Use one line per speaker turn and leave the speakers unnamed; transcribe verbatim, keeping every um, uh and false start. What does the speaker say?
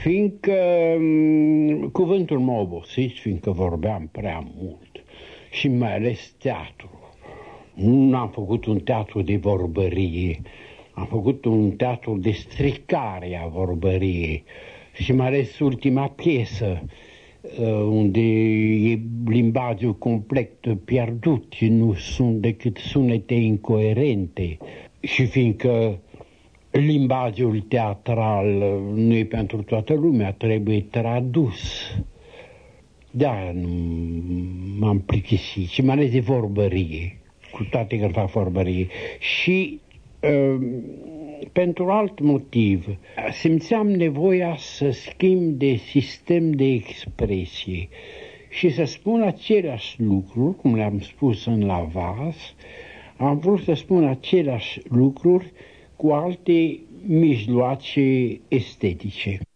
Fiindcă cuvântul m-a obosit, fiindcă vorbeam prea mult și mai ales teatru. Nu am făcut un teatru de vorbărie, am făcut un teatru de stricare a vorbăriei și mai ales ultima piesă, unde e limbajul complet pierdut, nu sunt decât sunete incoerente. Și fiindcă limbajul teatral nu e pentru toată lumea, trebuie tradus. Da, m-am plictisit și mai ales de vorbărie, cu toate că fac vorbărie. Și uh, pentru alt motiv, simțeam nevoia să schimb de sistem de expresie și să spun aceleași lucruri, cum le-am spus în La Vas, am vrut să spun aceleași lucruri cu alte mijloace estetice.